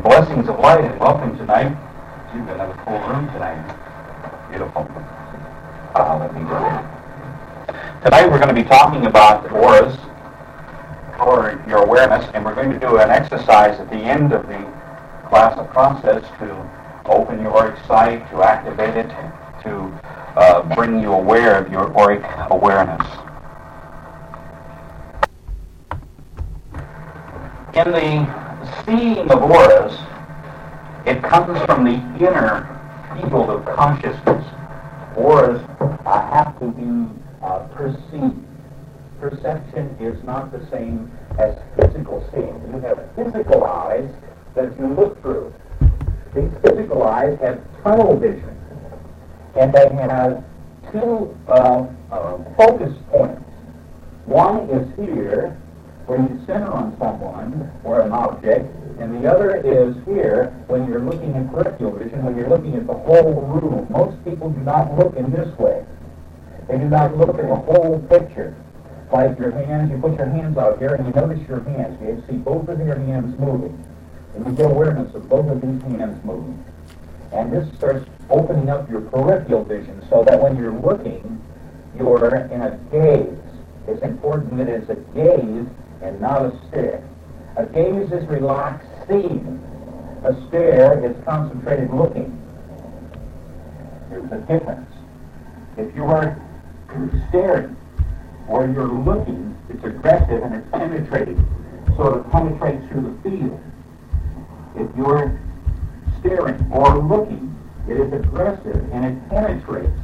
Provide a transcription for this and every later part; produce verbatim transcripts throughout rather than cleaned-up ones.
Blessings of light and welcome tonight. You've got another full room tonight. Beautiful. Uh, let me go in. Tonight we're going to be talking about auras, or your awareness, and we're going to do an exercise at the end of the class, a process to open your auric sight, to activate it, to uh, bring you aware of your auric awareness. In the seeing of auras, it comes from the inner field of consciousness. Auras uh, have to be uh, perceived. Perception is not the same as physical seeing. You have physical eyes that you look through. These physical eyes have tunnel vision, and they have two uh, uh, focus points. One is here, where you center on someone or an object, and the other is here when you're looking at peripheral vision, when you're looking at the whole room. Most people do not look in this way. They do not look at the whole picture. Like your hands, you put your hands out here and you notice your hands. You see both of your hands moving. And you get awareness of both of these hands moving. And this starts opening up your peripheral vision so that when you're looking, you're in a gaze. It's important that it's a gaze and not a stare. A gaze is relaxed seeing. A stare is concentrated looking. There's a difference. If you are staring or you're looking, it's aggressive and it's penetrating. So it penetrates through the field. If you're staring or looking, it is aggressive and it penetrates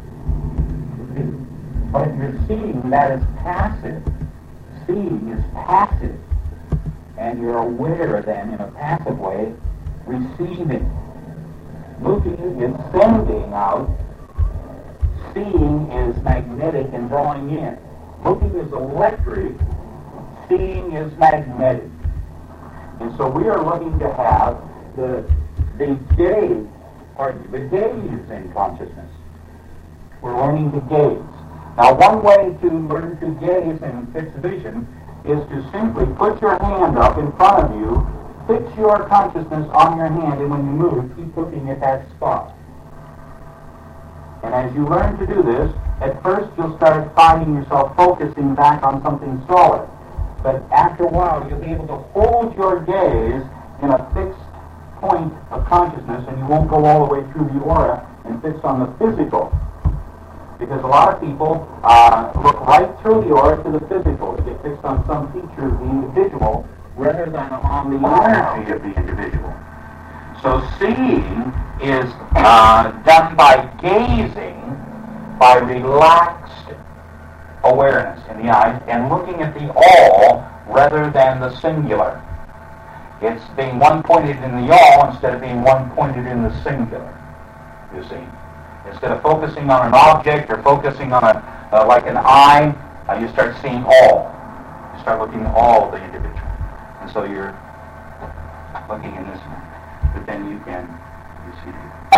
the field. But if you're seeing, that is passive. Seeing is passive, and you're aware then in a passive way, receiving. Looking is sending out. Seeing is magnetic and drawing in. Looking is electric. Seeing is magnetic. And so we are looking to have the the gaze, pardon me, the gaze in consciousness. We're learning to gaze. Now, one way to learn to gaze and fix vision is to simply put your hand up in front of you, fix your consciousness on your hand, and when you move, keep looking at that spot. And as you learn to do this, at first you'll start finding yourself focusing back on something solid. But after a while, you'll be able to hold your gaze in a fixed point of consciousness, and you won't go all the way through the aura and fix on the physical. Because a lot of people uh, look right through the aura to the physical. They get fixed on some feature of the individual rather than on the energy of the individual. So seeing is uh, done by gazing, by relaxed awareness in the eyes and looking at the all rather than the singular. It's being one-pointed in the all instead of being one-pointed in the singular, you see. Instead of focusing on an object or focusing on a uh, like an eye, uh, you start seeing all. You start looking at all the individual. And so you're looking in this one. But then you can, you see,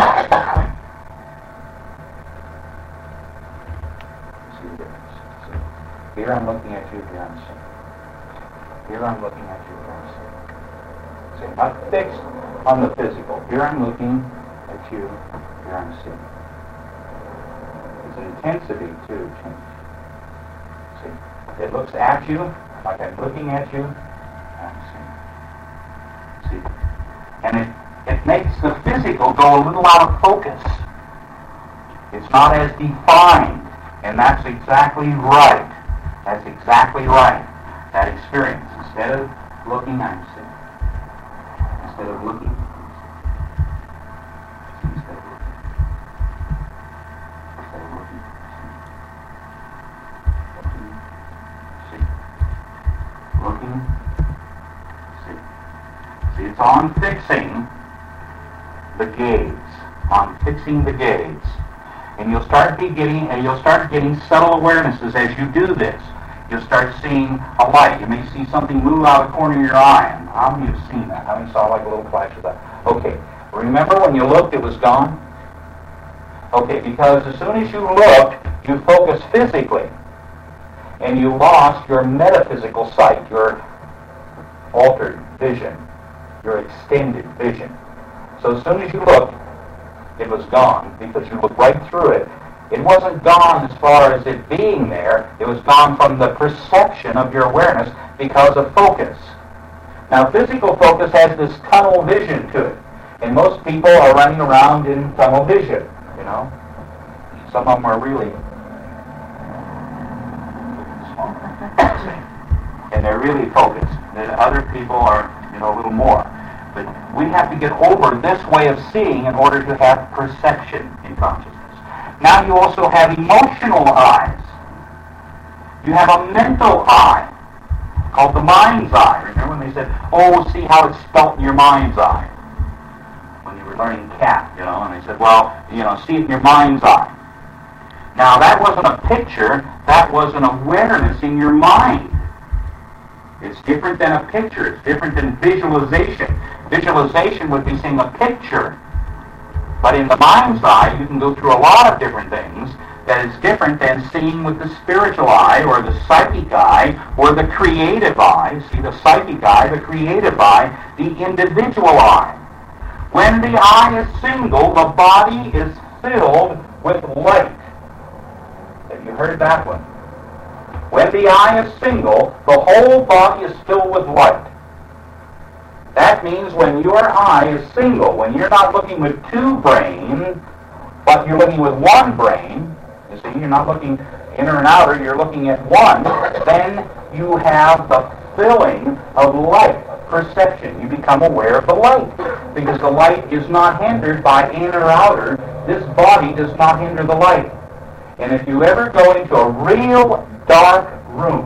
you see the difference. So here I'm looking at you, here I'm seeing. Here I'm looking at you, here I'm seeing. See, not fixed on the physical. Here I'm looking at you, here I'm seeing. Intensity too change. See, it looks at you like I'm looking at you. I'm seeing. See, and it it makes the physical go a little out of focus. It's not as defined, and that's exactly right. That's exactly right. That experience. Instead of looking, I'm seeing. Instead of looking. It's on fixing the gaze, on fixing the gaze, and you'll start be getting, and you'll start getting subtle awarenesses as you do this. You'll start seeing a light. You may see something move out of the corner of your eye. And how many have seen that? How many saw like a little flash of that? Okay. Remember when you looked, it was gone. Okay, because as soon as you looked, you focused physically, and you lost your metaphysical sight, your altered vision. your extended vision. So as soon as you looked, it was gone because you looked right through it. It wasn't gone as far as it being there. It was gone from the perception of your awareness because of focus. Now, physical focus has this tunnel vision to it. And most people are running around in tunnel vision, you know. Some of them are really and they're really focused. Then other people are, you know, a little more. But we have to get over this way of seeing in order to have perception in consciousness. Now you also have emotional eyes. You have a mental eye called the mind's eye. Remember when they said, oh, see how it's spelt in your mind's eye? When you were learning cat, you know, and they said, well, you know, see it in your mind's eye. Now that wasn't a picture, that was an awareness in your mind. It's different than a picture. It's different than visualization. Visualization would be seeing a picture. But in the mind's eye, you can go through a lot of different things that is different than seeing with the spiritual eye or the psychic eye or the creative eye. See, the psychic eye, the creative eye, the individual eye. When the eye is single, the body is filled with light. Have you heard that one? When the eye is single, the whole body is filled with light. That means when your eye is single, when you're not looking with two brains, but you're looking with one brain, you see, you're not looking inner and outer, you're looking at one, then you have the filling of light perception. You become aware of the light, because the light is not hindered by inner or outer. This body does not hinder the light. And if you ever go into a real dark room,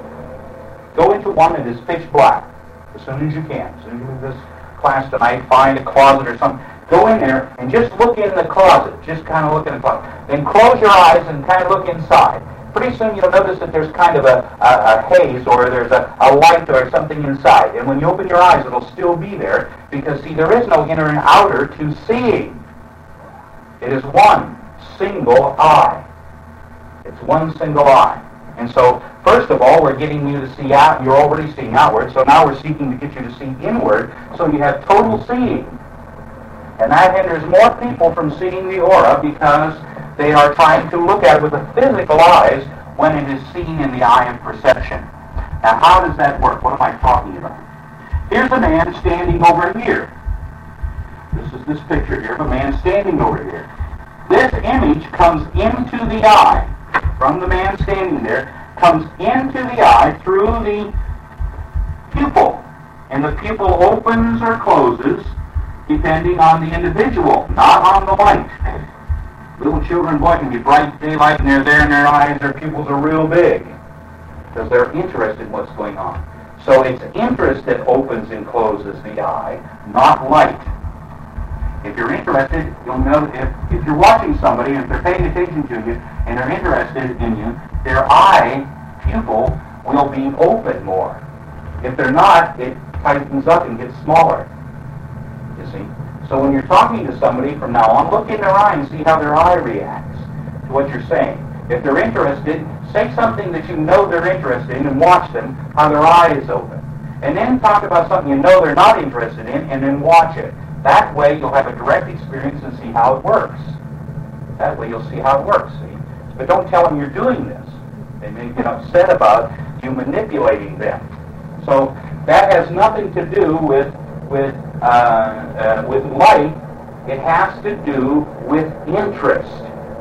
go into one that is pitch black as soon as you can. As soon as you leave this class tonight, find a closet or something. Go in there and just look in the closet. Just kind of look in the closet. Then close your eyes and kind of look inside. Pretty soon you'll notice that there's kind of a, a, a haze or there's a, a light or something inside. And when you open your eyes, it'll still be there because, see, there is no inner and outer to seeing. It is one single eye. It's one single eye. And so, first of all, we're getting you to see out. You're already seeing outward. So now we're seeking to get you to see inward. So you have total seeing. And that hinders more people from seeing the aura because they are trying to look at it with the physical eyes when it is seen in the eye of perception. Now, how does that work? What am I talking about? Here's a man standing over here. This is this picture here of a man standing over here. This image comes into the eye. From the man standing there, comes into the eye through the pupil. And the pupil opens or closes depending on the individual, not on the light. Little children, boy, can be bright daylight and they're there and their eyes, their pupils are real big because they're interested in what's going on. So it's interest that opens and closes the eye, not light. If you're interested, you'll know if, if you're watching somebody and if they're paying attention to you and they're interested in you, their eye pupil will be open more. If they're not, it tightens up and gets smaller. You see? So when you're talking to somebody from now on, look in their eye and see how their eye reacts to what you're saying. If they're interested, say something that you know they're interested in and watch them, how their eye is open. And then talk about something you know they're not interested in and then watch it. That way you'll have a direct experience and see how it works. That way you'll see how it works, see? But don't tell them you're doing this. They may get upset about you manipulating them. So that has nothing to do with with uh, uh, with light. It has to do with interest.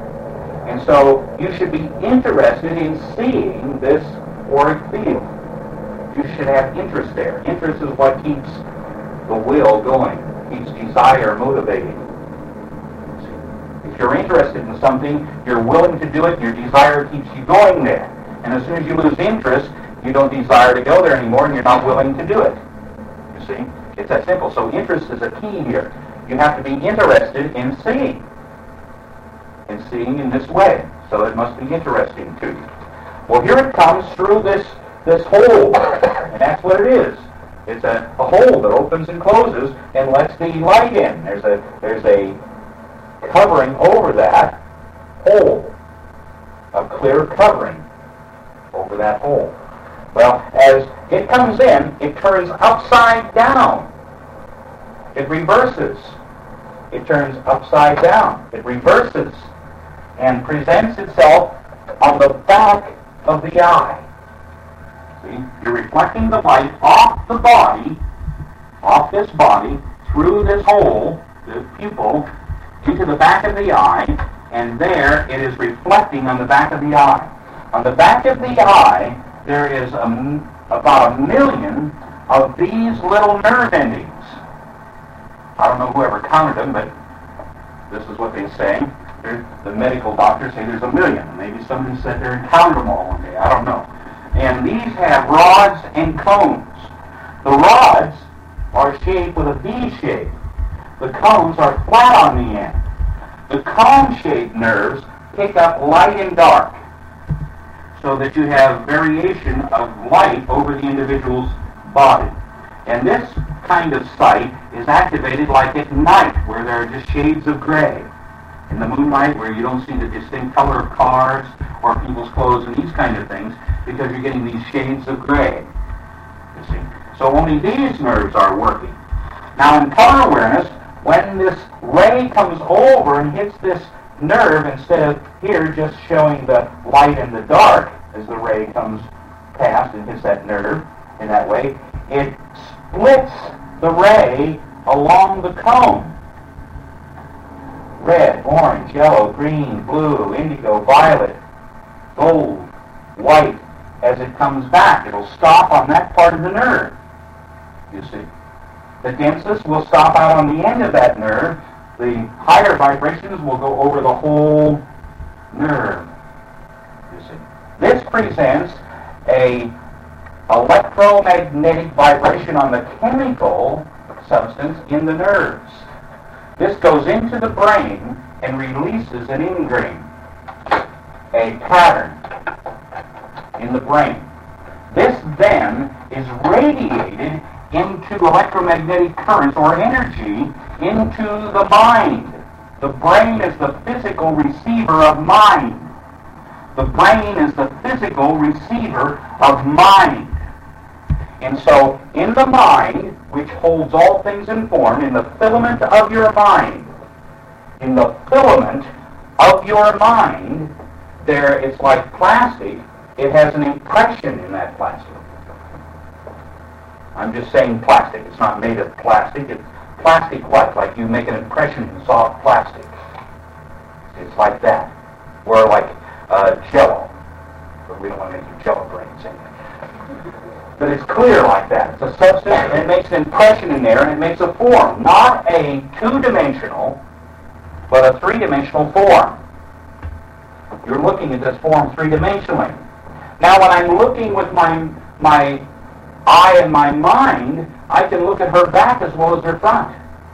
And so you should be interested in seeing this auric field. You should have interest there. Interest is what keeps the will going. Keeps desire motivating. If you're interested in something, you're willing to do it, your desire keeps you going there. And as soon as you lose interest, you don't desire to go there anymore and you're not willing to do it. You see? It's that simple. So interest is a key here. You have to be interested in seeing. In seeing in this way. So it must be interesting to you. Well, here it comes through this, this hole. And that's what it is. It's a, a hole that opens and closes and lets the light in. There's a there's a covering over that hole, a clear covering over that hole. Well, as it comes in, it turns upside down. it reverses. It turns upside down. It reverses and presents itself on the back of the eye. See, you're reflecting the light off the body, off this body, through this hole, the pupil, into the back of the eye, and there it is reflecting on the back of the eye. On the back of the eye, there is a, about a million of these little nerve endings. I don't know whoever counted them, but this is what they say. There's, the medical doctors say there's a million. Maybe somebody said they counted them all one day. I don't know. And these have rods and cones. The rods are shaped with a V shape. The cones are flat on the end. The cone-shaped nerves pick up light and dark, so that you have variation of light over the individual's body. And this kind of sight is activated like at night, where there are just shades of gray. In the moonlight, where you don't see the distinct color of cars or people's clothes and these kind of things, because you're getting these shades of gray. You see. So only these nerves are working. Now in color awareness, when this ray comes over and hits this nerve, instead of here just showing the light and the dark as the ray comes past and hits that nerve in that way, it splits the ray along the cone. Red, orange, yellow, green, blue, indigo, violet, gold, white. As it comes back, it'll stop on that part of the nerve, you see. The densest will stop out on the end of that nerve. The higher vibrations will go over the whole nerve, you see. This presents a electromagnetic vibration on the chemical substance in the nerves. This goes into the brain and releases an engram, a pattern in the brain. This then is radiated into electromagnetic currents or energy into the mind. The brain is the physical receiver of mind. The brain is the physical receiver of mind. And so, in the mind, which holds all things in form, in the filament of your mind, in the filament of your mind, there it's like plastic. It has an impression in that plastic. I'm just saying plastic. It's not made of plastic. It's plastic what? Like you make an impression in soft plastic. It's like that. Or like uh, Jell-O. But we don't want to make you Jell-O brains anyway. But it's clear like that. It's a substance, and it makes an impression in there, and it makes a form. Not a two-dimensional, but a three-dimensional form. You're looking at this form three-dimensionally. Now, when I'm looking with my my eye and my mind, I can look at her back as well as her front.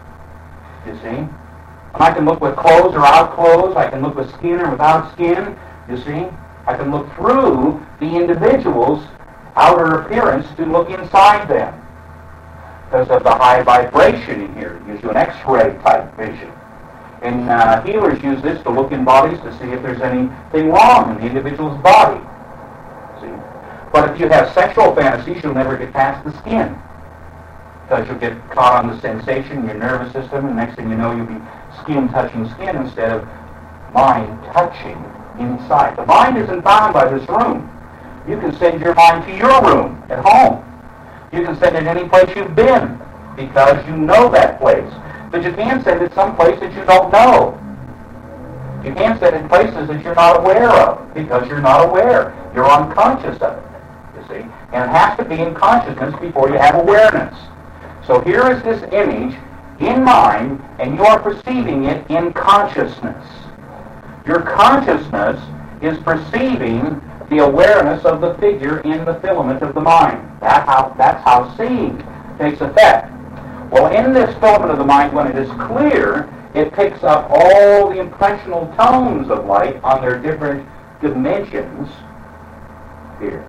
You see? And I can look with clothes or without clothes. I can look with skin or without skin. You see? I can look through the individual's outer appearance to look inside them. Because of the high vibration in here. It gives you an X-ray type vision. And uh, healers use this to look in bodies to see if there's anything wrong in the individual's body. See? But if you have sexual fantasies, you'll never get past the skin. Because you'll get caught on the sensation in your nervous system, and next thing you know, you'll be skin touching skin instead of mind touching inside. The mind isn't bound by this room. You can send your mind to your room at home. You can send it any place you've been because you know that place. But you can't send it someplace that you don't know. You can't send it places that you're not aware of because you're not aware. You're unconscious of it, you see. And it has to be in consciousness before you have awareness. So here is this image in mind, and you are perceiving it in consciousness. Your consciousness is perceiving the awareness of the figure in the filament of the mind. That how, that's how seeing takes effect. Well, in this filament of the mind, when it is clear, it picks up all the impressional tones of light on their different dimensions here.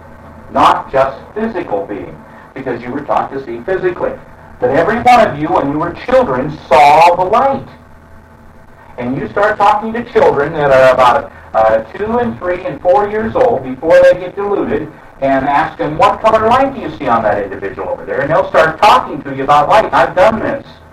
Not just physical being, because you were taught to see physically. But every one of you, when you were children, saw the light. And you start talking to children that are about uh, two and three and four years old before they get deluded, and ask them, what color light do you see on that individual over there? And they'll start talking to you about light. I've done this.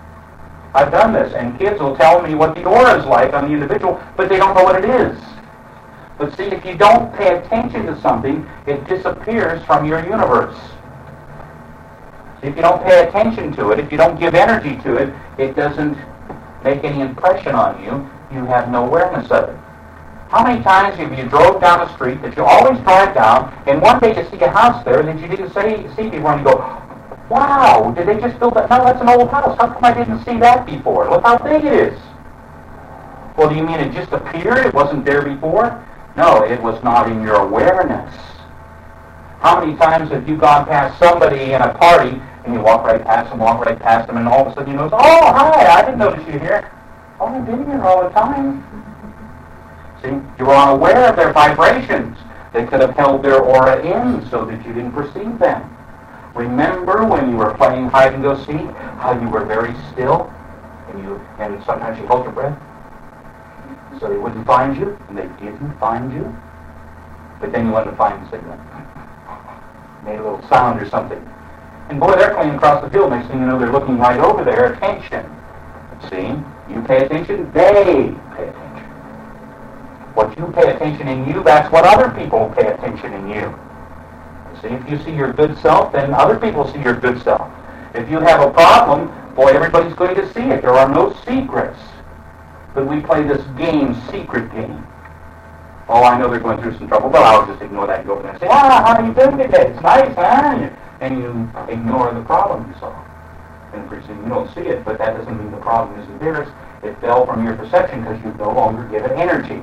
I've done this, and kids will tell me what the aura is like on the individual, but they don't know what it is. But see, if you don't pay attention to something, it disappears from your universe. See, if you don't pay attention to it, if you don't give energy to it, it doesn't make any impression on you. You have no awareness of it. How many times have you drove down a street that you always drive down, and one day you see a house there that you didn't see, see before, and you go, wow, did they just build that? No, that's an old house. How come I didn't see that before? Look how big it is. Well, do you mean it just appeared? It wasn't there before? No, it was not in your awareness. How many times have you gone past somebody in a party, and you walk right past them, walk right past them, and all of a sudden you notice, oh, hi, I didn't notice you here. Oh, I've been here all the time. See, you were unaware of their vibrations. They could have held their aura in so that you didn't perceive them. Remember when you were playing hide and go seek, how you were very still, and you and sometimes you held your breath, so they wouldn't find you, and they didn't find you. But then you went to find the signal, made a little sound or something, and boy, they're playing across the field. Next thing you know, they're looking right over there. Attention. See, you pay attention, they pay attention. What you pay attention in you, that's what other people pay attention in you. See, if you see your good self, then other people see your good self. If you have a problem, boy, everybody's going to see it. There are no secrets. But we play this game, secret game. Oh, I know they're going through some trouble, but I'll just ignore that and go over there and say, ah, how are you doing today? It's nice, huh? And you ignore the problem you saw. And pretty soon you don't see it, but that doesn't mean the problem isn't there. It fell from your perception because you no longer give it energy.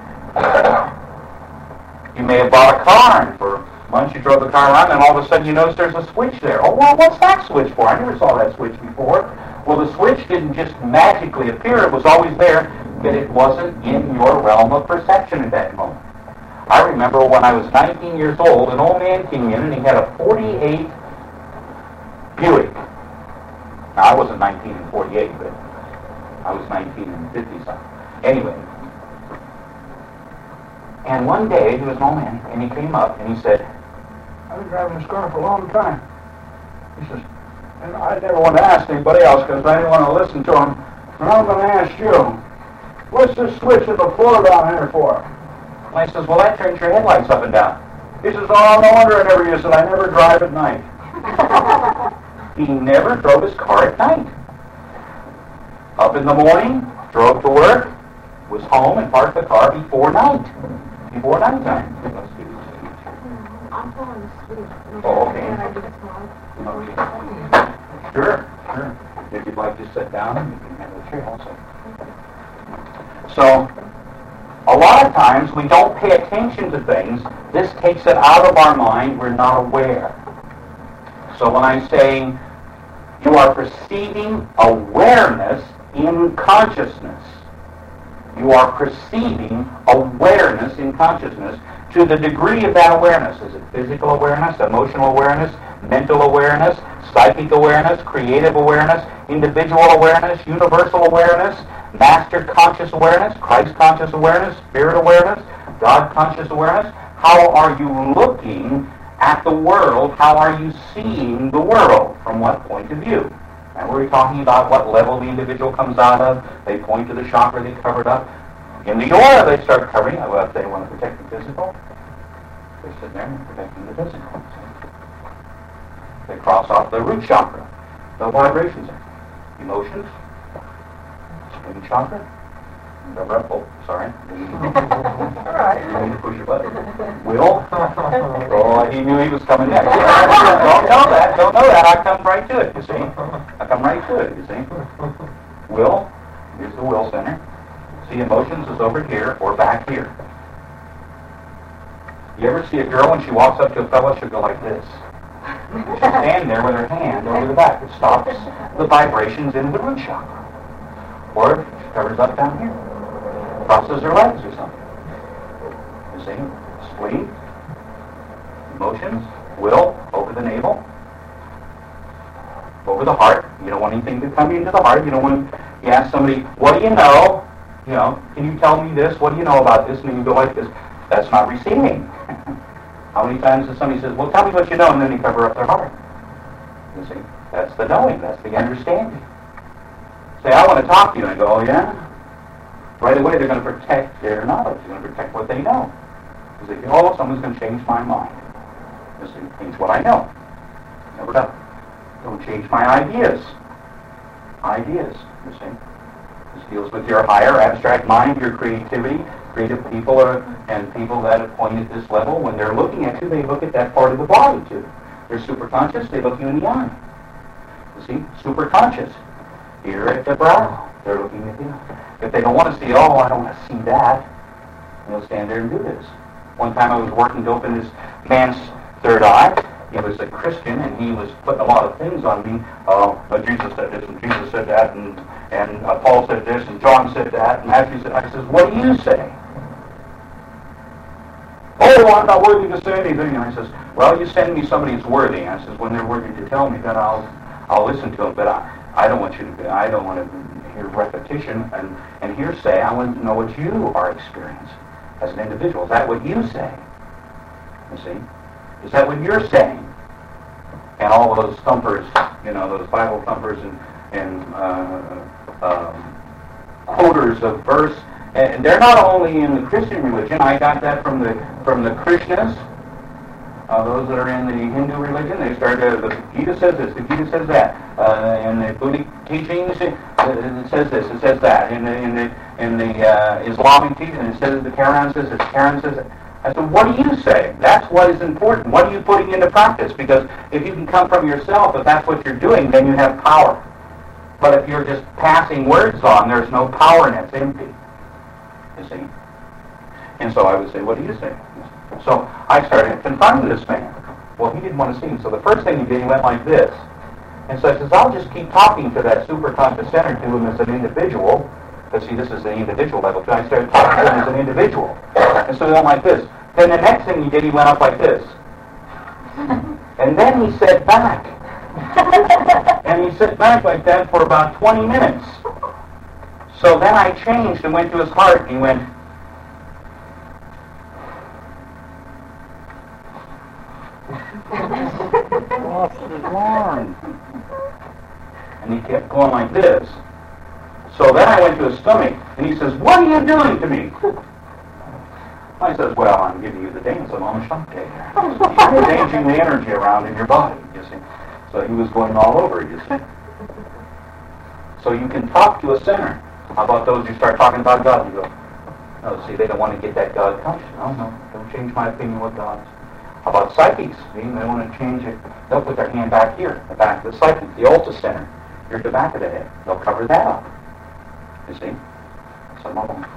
You may have bought a car, and for months you drove the car around, and all of a sudden you notice there's a switch there. Oh, well, what's that switch for? I never saw that switch before. Well, the switch didn't just magically appear. It was always there, but it wasn't in your realm of perception at that moment. I remember when I was nineteen years old, an old man came in, and he had a forty-eight Buick. Now, I wasn't nineteen in forty-eight, but I was nineteen in fifty-something. Anyway. And one day, he was an old man, and he came up, and he said, I've been driving this car for a long time. He says, and I never want to ask anybody else because I didn't want to listen to him. And I'm going to ask you, what's this switch in the floor down here for? And I says, well, that turns your headlights up and down. He says, oh, no wonder I never use it. I never drive at night. He never drove his car at night. Up in the morning, drove to work, was home and parked the car before night. Before night time. I'm falling asleep. Oh, okay. okay. Sure, sure. If you'd like to sit down, you can have a chair also. So, a lot of times we don't pay attention to things. This takes it out of our mind. We're not aware. So when I'm saying you are perceiving awareness in consciousness, you are perceiving awareness in consciousness to the degree of that awareness. Is it physical awareness, emotional awareness, mental awareness, psychic awareness, creative awareness, individual awareness, universal awareness, master conscious awareness, Christ conscious awareness, spirit awareness, God conscious awareness? How are you looking at the world? How are you seeing the world? From what point of view? And we're talking about what level the individual comes out of. They point to the chakra they covered up. In the aura, they start covering. Well, if they want to protect the physical, they sit there and protecting the physical. They cross off the root chakra, the vibrations, emotions, spleen chakra. Oh, sorry. All right. You need to push your button. Will? Oh, he knew he was coming next. Don't know that. Don't know that. I come right to it, you see. I come right to it, you see. Will. Here's the will center. See, emotions is over here or back here. You ever see a girl when she walks up to a fellow, she'll go like this. She'll stand there with her hand over the back. It stops the vibrations in the root chakra. Or she covers up down here. Crosses her legs or something. You see? Spleen, emotions, will, over the navel, over the heart. You don't want anything to come into the heart. You don't want to, you ask somebody, what do you know? You know, can you tell me this? What do you know about this? And then you go like this. That's not receiving. How many times does somebody says, well, tell me what you know, and then they cover up their heart? You see? That's the knowing. That's the understanding. say, I want to talk to you. And I go, oh, yeah? Right away, they're going to protect their knowledge. They're going to protect what they know. Because they think, oh, someone's going to change my mind. This change what I know. Never done. Don't change my ideas. Ideas, you see. This deals with your higher abstract mind, your creativity. Creative people are, and people that have point at this level, when they're looking at you, they look at that part of the body too. They're superconscious, they look you in the eye. You see? Superconscious. Here at the brow, they're looking at you. If they don't want to see, oh, I don't want to see that, they'll stand there and do this. One time I was working to open this man's third eye. He was a Christian, and he was putting a lot of things on me. Uh, uh, Jesus said this, and Jesus said that, and, and uh, Paul said this, and John said that, and Matthew said that. I says, what do you say? Oh, I'm not worthy to say anything. And I says, well, you send me somebody who's worthy. And I says, when they're worthy to tell me, then I'll I'll listen to them. But I, I don't want you to. I don't want to hear repetition and, and hearsay. I want to know what you are experiencing as an individual. Is that what you say? You see? Is that what you're saying? And all those thumpers, you know, those Bible thumpers and and uh, um, quoters of verse. And they're not only in the Christian religion. I got that from the from the Krishnas, uh, those that are in the Hindu religion. They started, the Gita says this, the Gita says that. Uh, in the Buddhic teachings, it, it says this, it says that. In the in the in the uh, Islamic teaching, it says the Quran says this, the Quran says that. I said, what do you say? That's what is important. What are you putting into practice? Because if you can come from yourself, if that's what you're doing, then you have power. But if you're just passing words on, there's no power and it's empty. You see? And so I would say, what do you say? So I started confronting this man. Well, he didn't want to see me. So the first thing he did, he went like this. And so I says, I'll just keep talking to that superconscious center to him as an individual. But see, this is the individual level. So I started talking to him as an individual. And so he went like this. Then the next thing he did, he went up like this. And then he said back. And he sat back like that for about twenty minutes. So then I changed and went to his heart, and he went, lost his arm. And he kept going like this. So then I went to his stomach, and he says, what are you doing to me? I says, well, I'm giving you the dance of Om Shanti. You're changing the energy around in your body, you see. So he was going all over, you see. So you can talk to a center. How about those who start talking about God? You go, no, see, they don't want to get that God conscious. No, no, don't change my opinion what God is. How about psychics? See, they want to change it. They'll put their hand back here, the back of the psychic, the ultra center. Here's the back of the head. They'll cover that up. You see? Some of them.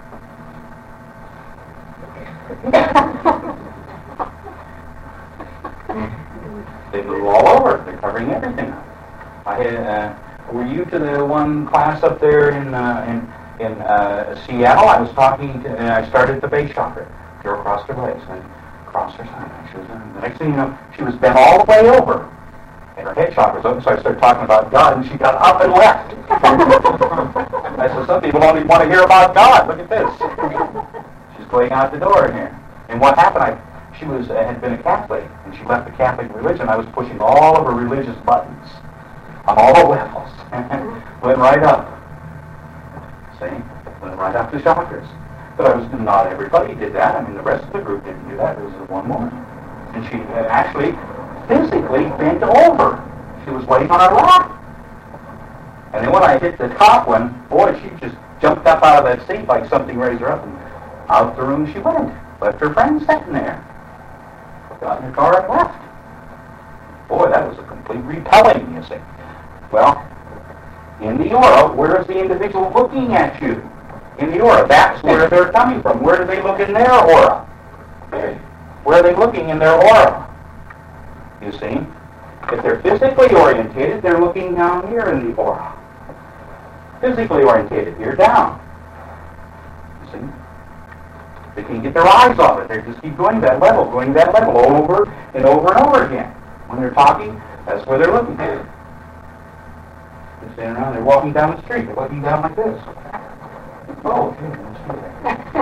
They move all over. They're covering everything up. I had, uh, were you to the one class up there in uh, in in uh, Seattle? I was talking to. Uh, I started the base chakra. Girl crossed her legs and crossed her side. She was, uh, the next thing you know, she was bent all the way over, and her head chakra was open. So I started talking about God, and she got up and left. I said, some people don't even want to hear about God. Look at this. She's going out the door here. And what happened? I, she was uh, had been a Catholic, and she left the Catholic religion. I was pushing all of her religious buttons on all levels. Went right up. See? Went right up to chakras. But I was not everybody did that. I mean, the rest of the group didn't do that. There was one woman. And she uh, actually physically bent over. She was laying on her lap. And then when I hit the top one, boy, she just jumped up out of that seat like something raised her up, and out the room she went. Left her friend sitting there. Got in her car and left. Boy, that was a complete repelling, you see. Well, in the aura, where is the individual looking at you? In the aura, that's where they're coming from. Where do they look in their aura? Where are they looking in their aura? You see? If they're physically orientated, they're looking down here in the aura. Physically orientated, here down. You see? They can't get their eyes off it. They just keep going that level, going that level over and over and over again. When they're talking, that's where they're looking. They're standing around, they're walking down the street. They're looking down like this. Oh, okay, let's see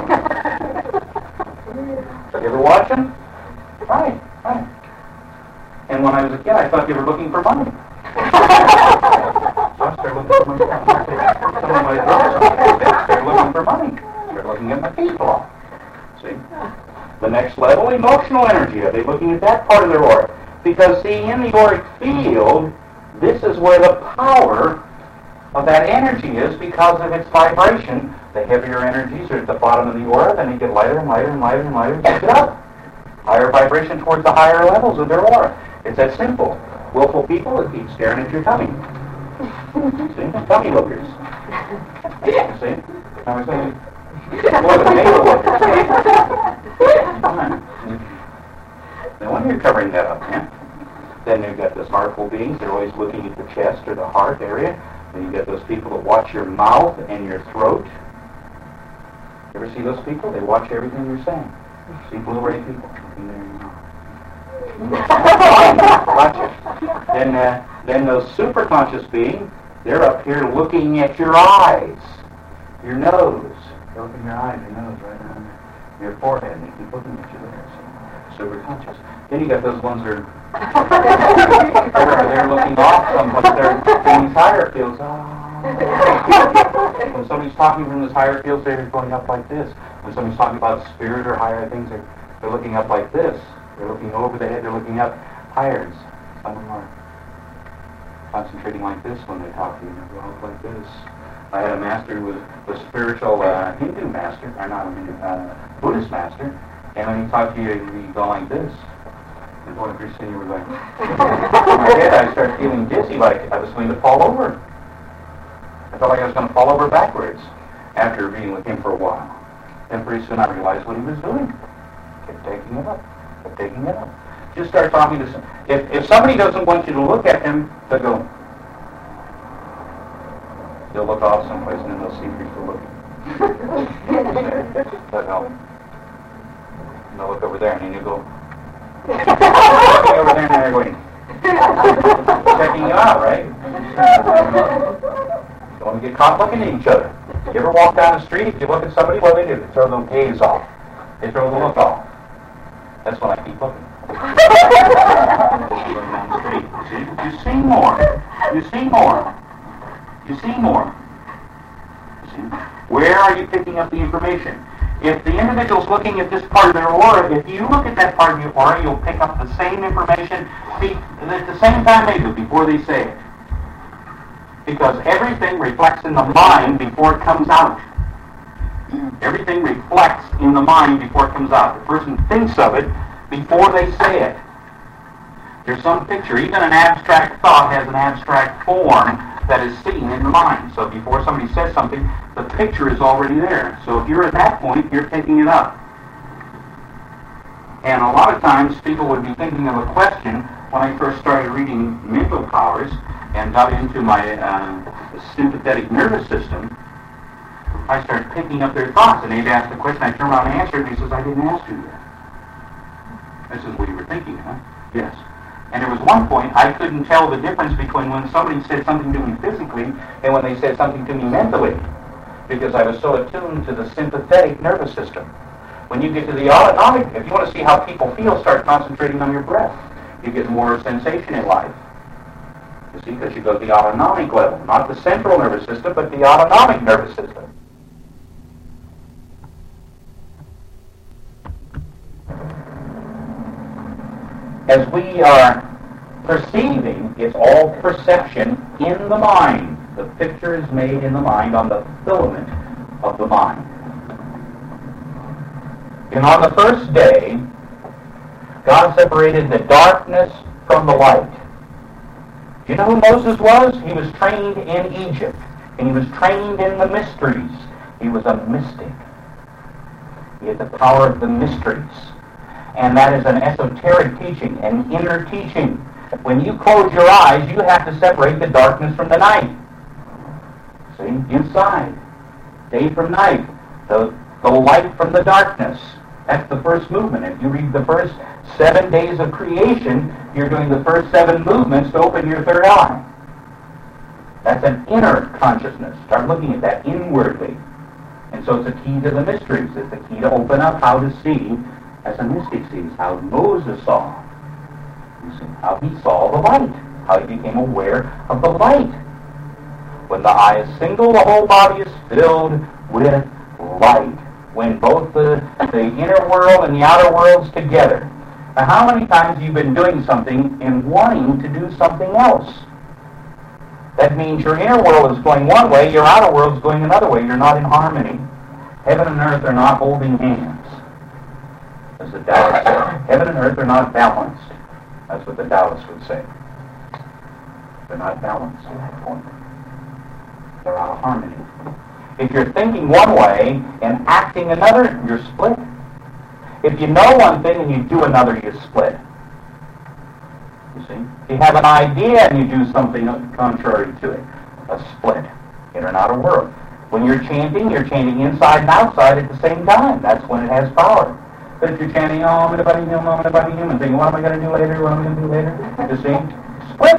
that. You ever watch them? Right, right. And when I was a kid, I thought they were looking for money. So I started looking for myself. Some of my brothers started looking for money. Started looking at my people. See? The next level, emotional energy. Are they looking at that part of their aura? Because, see, in the auric field, this is where the power of that energy is because of its vibration. The heavier energies are at the bottom of the aura, then they get lighter and lighter and lighter and lighter and get up. Higher vibration towards the higher levels of their aura. It's that simple. Willful people that keep staring at your tummy. See? Tummy lookers. See? I was saying, more than navel lookers. Now when you're covering that up, yeah? Then you've got those heartful beings. They're always looking at the chest or the heart area. Then you've got those people that watch your mouth and your throat. You ever see those people? They watch everything you're saying. See blue-ray people. Watch it. Then, uh, then those superconscious beings, they're up here looking at your eyes, your nose. They're looking at your eyes, your nose, right around your forehead, and they keep looking at you there. So, superconscious. Then you got those ones that are they're, they're looking off someplace. They're in these higher fields. Oh. When somebody's talking from those higher fields, they're going up like this. When somebody's talking about spirit or higher things, they're, they're looking up like this. They're looking over the head, they're looking up higher. Some of them are concentrating like this when they talk to you. They go up like this. I had a master who was a spiritual uh, Hindu master, or not a Hindu, uh, Buddhist master, and when he talked to you, he'd go like this. And boy, pretty soon you were like, in my head I started feeling dizzy, like I was going to fall over. I felt like I was going to fall over backwards after being with him for a while. Then pretty soon I realized what he was doing. Kept taking it up. Kept taking it up. Just start talking to some. If, if somebody doesn't want you to look at them, they'll go. They'll look off someplace and then they'll see if you're still looking. That'll help. And they'll look over there and then you go. Looking over there and they're going. Checking you out, right? Don't want to get caught looking at each other. You ever walk down the street, if you look at somebody, what do they do? They throw the gaze off. They throw the look off. That's when I keep looking. Down the street. See? You see more. You see more. You see more. You see? Where are you picking up the information? If the individual's looking at this part of their aura, if you look at that part of your aura, you'll pick up the same information be- at the same time they do, before they say it. Because everything reflects in the mind before it comes out. Everything reflects in the mind before it comes out. The person thinks of it before they say it. There's some picture. Even an abstract thought has an abstract form that is seen in the mind. So before somebody says something, the picture is already there. So if you're at that point, you're picking it up. And a lot of times people would be thinking of a question. When I first started reading mental powers and got into my uh, sympathetic nervous system, I started picking up their thoughts. And they'd ask the question, I turn around and answer it, and he says, I didn't ask you yet. This is what you were thinking, huh? Yes. And there was one point I couldn't tell the difference between when somebody said something to me physically and when they said something to me mentally, because I was so attuned to the sympathetic nervous system. When you get to the autonomic, if you want to see how people feel, start concentrating on your breath. You get more sensation in life. You see, because you go to the autonomic level, not the central nervous system, but the autonomic nervous system. As we are perceiving, it's all perception in the mind. The picture is made in the mind on the filament of the mind. And on the first day, God separated the darkness from the light. Do you know who Moses was? He was trained in Egypt, and he was trained in the mysteries. He was a mystic. He had the power of the mysteries. And that is an esoteric teaching, an inner teaching. When you close your eyes, you have to separate the darkness from the night. See? Inside. Day from night. The, the light from the darkness. That's the first movement. If you read the first seven days of creation, you're doing the first seven movements to open your third eye. That's an inner consciousness. Start looking at that inwardly. And so it's a key to the mysteries. It's the key to open up how to see as a mystic sees, how Moses saw. You see, how he saw the light. How he became aware of the light. When the eye is single, the whole body is filled with light. When both the, the inner world and the outer world's together. Now, how many times have you been doing something and wanting to do something else? That means your inner world is going one way, your outer world is going another way. You're not in harmony. Heaven and earth are not holding hands, as the Taoists say. Heaven and earth are not balanced. That's what the Taoists would say. They're not balanced at that point. They're out of harmony. If you're thinking one way and acting another, you're split. If you know one thing and you do another, you're split. You see? If you have an idea and you do something contrary to it, a split. Inner and outer world. When you're chanting, you're chanting inside and outside at the same time. That's when it has power. But if you're chanting, oh, I'm going to him, I'm going to him, and thinking, what am I going to do later, what am I going to do later? You see? Split.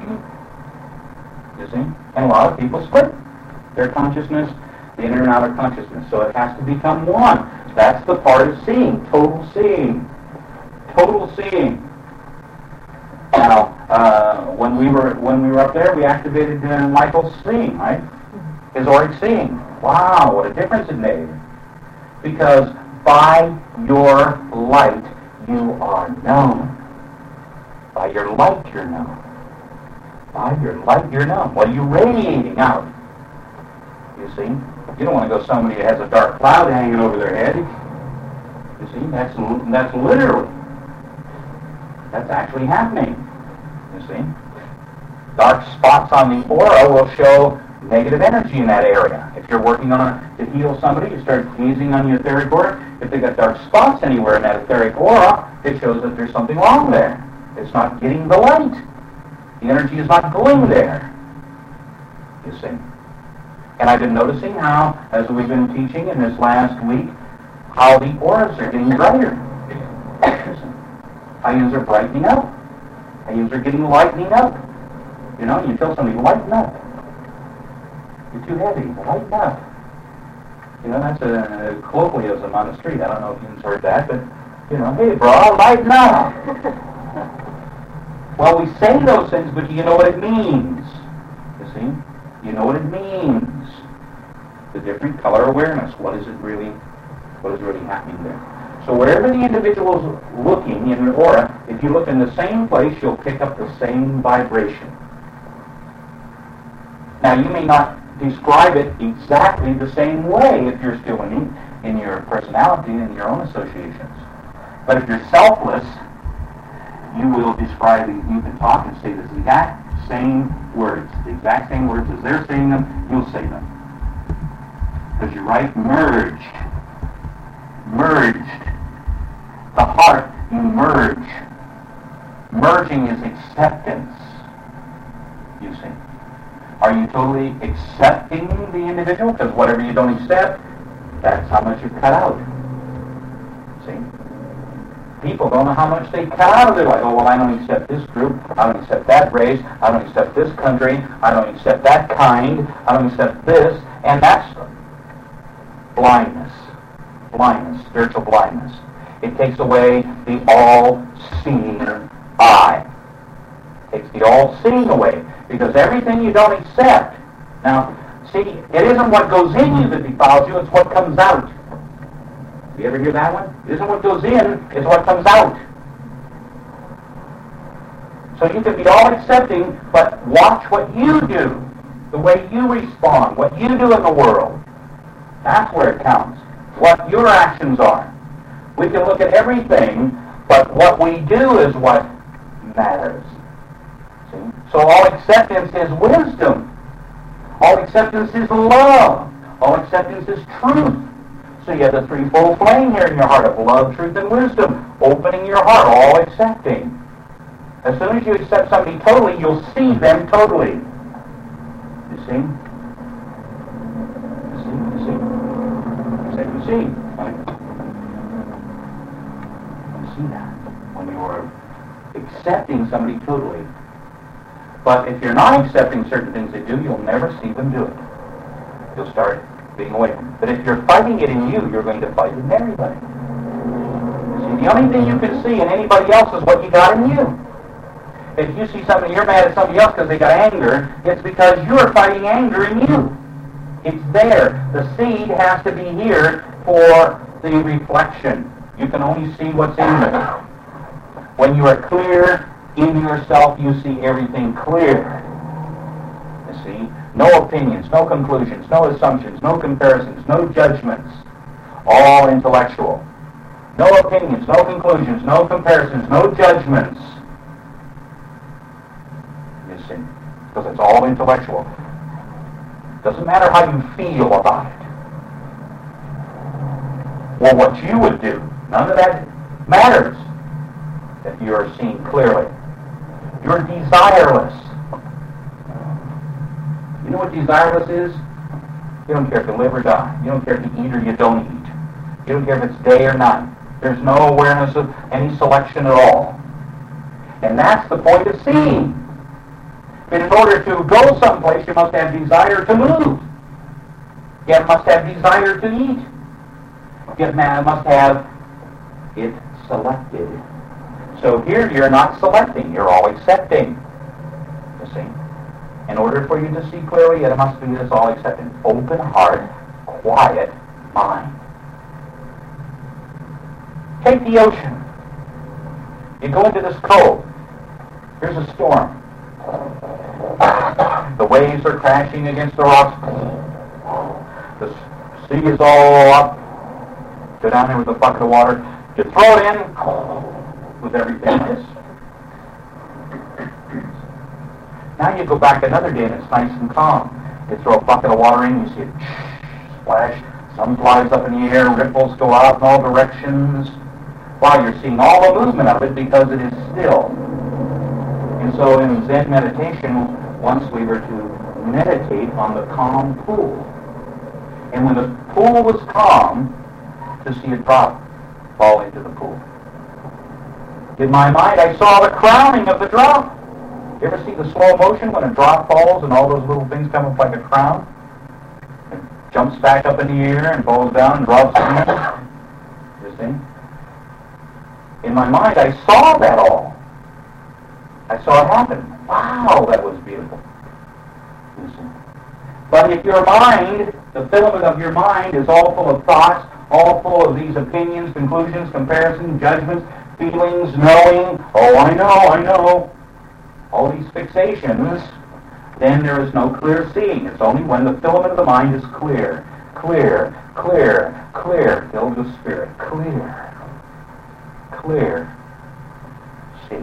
You see? And a lot of people split their consciousness, the inner and outer consciousness. So it has to become one. That's the part of seeing, total seeing. Total seeing. Now, uh, when we were when we were up there, we activated uh, Michael's seeing, right? His auric seeing. Wow, what a difference it made. Because by your light, you are known. By your light, you're known. By your light, you're known. What are you radiating out? You see? You don't want to go somebody that has a dark cloud hanging over their head. You see? That's, that's literally. That's actually happening. You see? Dark spots on the aura will show negative energy in that area. If you're working on a, to heal somebody, you start gazing on your etheric aura. If they've got dark spots anywhere in that etheric aura, it shows that there's something wrong there. It's not getting the light. The energy is not going there. You see? And I've been noticing how, as we've been teaching in this last week, how the auras are getting brighter. Ayahs are brightening up. Ayahs are getting lightening up. You know, you tell somebody, lighten up. You're too heavy. Lighten up. You know, that's a, a colloquialism on the street. I don't know if you've heard that, but, you know, hey, bro, lighten up. Well, we say those things, but you know what it means. You see? You know what it means. The different color awareness. What is it really, what is really happening there? So wherever the individual is looking in your aura, if you look in the same place, you'll pick up the same vibration. Now, you may not describe it exactly the same way if you're still in, in your personality and in your own associations. But if you're selfless, you will describe it, you can talk and say the exact same words, the exact same words as they're saying them, you'll say them. Because you're right, merged. Merged. The heart, you merge. Merging is acceptance, you see. Are you totally accepting the individual? Because whatever you don't accept, that's how much you cut out. See? People don't know how much they cut out of their life. Oh, well, I don't accept this group. I don't accept that race. I don't accept this country. I don't accept that kind. I don't accept this. And that's blindness. Blindness. Spiritual blindness. It takes away the all-seeing eye. It takes the all-seeing away. Because everything you don't accept. Now, see, it isn't what goes in you that defiles you. It's what comes out. You ever hear that one? It isn't what goes in, it's what comes out. So you can be all accepting, but watch what you do, the way you respond, what you do in the world. That's where it counts. What your actions are. We can look at everything, but what we do is what matters. See? So all acceptance is wisdom. All acceptance is love. All acceptance is truth. So you have the threefold flame here in your heart of love, truth, and wisdom, opening your heart, all accepting. As soon as you accept somebody totally, you'll see them totally. You see? You see? You see? You say you see. Right? You see that when you are accepting somebody totally. But if you're not accepting certain things they do, you'll never see them do it. You'll start being away from it. But if you're fighting it in you, you're going to fight it in everybody. See, the only thing you can see in anybody else is what you got in you. If you see somebody, you're mad at somebody else because they got anger, it's because you're fighting anger in you. It's there. The seed has to be here for the reflection. You can only see what's in there. When you are clear in yourself, you see everything clear. You see? No opinions, no conclusions, no assumptions, no comparisons, no judgments. All intellectual. No opinions, no conclusions, no comparisons, no judgments. You see? Because it's all intellectual. Doesn't matter how you feel about it. Well, what you would do, none of that matters if you are seeing clearly. You're desireless. You know what desireless is? You don't care if you live or die. You don't care if you eat or you don't eat. You don't care if it's day or night. There's no awareness of any selection at all. And that's the point of seeing. But in order to go someplace, you must have desire to move. You must have desire to eat. You must have it selected. So here you're not selecting, you're all accepting. You see? In order for you to see clearly, it must be this all accepting. Open heart, quiet mind. Take the ocean. You go into this cove. Here's a storm. The waves are crashing against the rocks. The sea is all up. Go down there with a bucket of water. You throw it in with everything else. Now you go back another day and it's nice and calm. You throw a bucket of water in, you see it splash. Some flies up in the air, ripples go out in all directions. While you're seeing all the movement of it because it is still. And so in Zen meditation, once we were to meditate on the calm pool. And when the pool was calm, to see it drop, fall into the pool. In my mind, I saw the crowning of the drop. You ever see the slow motion when a drop falls and all those little things come up like a crown? It jumps back up in the air and falls down and drops again. You see? In my mind, I saw that all. I saw it happen. Wow, that was beautiful. You see? But if your mind, the filament of your mind is all full of thoughts, all full of these opinions, conclusions, comparisons, judgments, feelings, knowing, oh, I know, I know, all these fixations, then there is no clear seeing. It's only when the filament of the mind is clear, clear, clear, clear, filled with spirit, clear, clear, see.